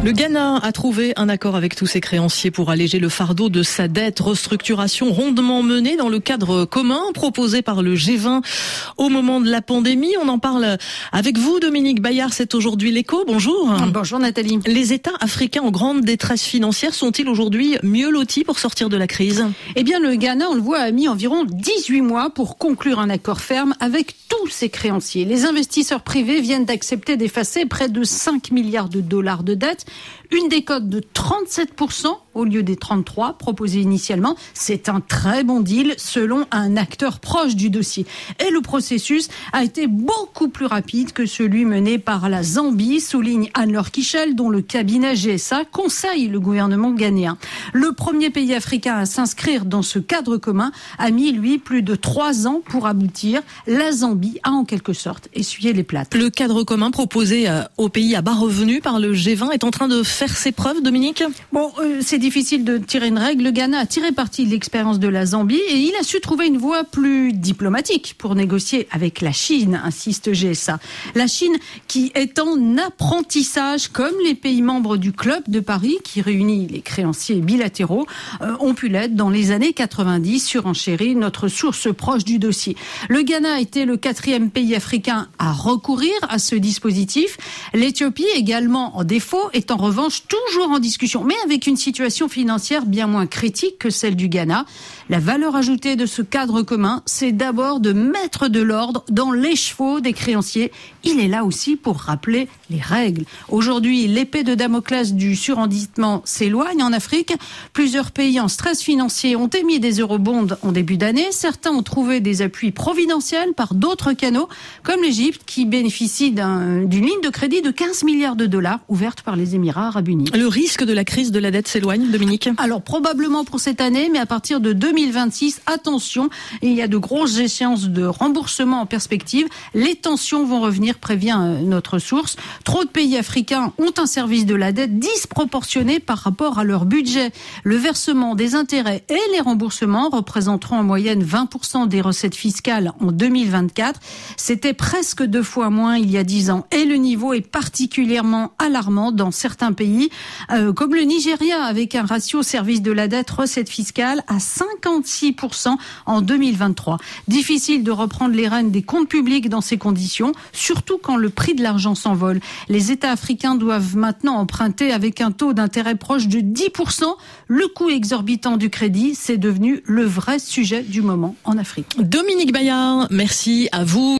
Le Ghana a trouvé un accord avec tous ses créanciers pour alléger le fardeau de sa dette. Restructuration rondement menée dans le cadre commun proposé par le G20 au moment de la pandémie. On en parle avec vous, Dominique Bayard. C'est aujourd'hui l'Écho. Bonjour. Bonjour Nathalie. Les États africains en grande détresse financière sont-ils aujourd'hui mieux lotis pour sortir de la crise ? Eh bien, le Ghana, on le voit, a mis environ 18 mois pour conclure un accord ferme avec tous ses créanciers. Les investisseurs privés viennent d'accepter d'effacer près de 5 milliards de dollars de dette. Une décote de 37% au lieu des 33% proposés initialement. C'est un très bon deal selon un acteur proche du dossier. Et le processus a été beaucoup plus rapide que celui mené par la Zambie, souligne Anne-Laure Kichel, dont le cabinet GSA conseille le gouvernement ghanéen. Le premier pays africain à s'inscrire dans ce cadre commun a mis, lui, plus de 3 ans pour aboutir. La Zambie a en quelque sorte essuyé les plâtres. Le cadre commun proposé aux pays à bas revenus par le G20 est en train de faire ses preuves, Dominique ? Bon, c'est difficile de tirer une règle. Le Ghana a tiré parti de l'expérience de la Zambie et il a su trouver une voie plus diplomatique pour négocier avec la Chine, insiste GSA. La Chine qui est en apprentissage, comme les pays membres du Club de Paris, qui réunit les créanciers bilatéraux, ont pu l'être dans les années 90, surenchérit notre source proche du dossier. Le Ghana a été le 4e pays africain à recourir à ce dispositif. L'Éthiopie, également en défaut, est en revanche toujours en discussion, mais avec une situation financière bien moins critique que celle du Ghana. La valeur ajoutée de ce cadre commun, c'est d'abord de mettre de l'ordre dans l'écheveau des créanciers. Il est là aussi pour rappeler les règles. Aujourd'hui, l'épée de Damoclès du surendettement s'éloigne en Afrique. Plusieurs pays en stress financier ont émis des eurobonds en début d'année. Certains ont trouvé des appuis providentiels par d'autres canaux, comme l'Égypte, qui bénéficie d'une ligne de crédit de 15 milliards de dollars ouverte par les Émirats arabes unis. Le risque de la crise de la dette s'éloigne, Dominique ? Alors, probablement pour cette année, mais à partir de 2026, attention, il y a de grosses échéances de remboursement en perspective. Les tensions vont revenir, prévient notre source. Trop de pays africains ont un service de la dette disproportionné par rapport à leur budget. Le versement des intérêts et les remboursements représenteront en moyenne 20% des recettes fiscales en 2024. C'était presque 2 fois moins il y a 10 ans. Et le niveau est particulièrement alarmant dans certains pays, comme le Nigeria, avec un ratio service de la dette recette fiscale à 56% en 2023. Difficile de reprendre les rênes des comptes publics dans ces conditions, surtout quand le prix de l'argent s'envole. Les États africains doivent maintenant emprunter avec un taux d'intérêt proche de 10%. Le coût exorbitant du crédit, c'est devenu le vrai sujet du moment en Afrique. Dominique Bayard, merci à vous.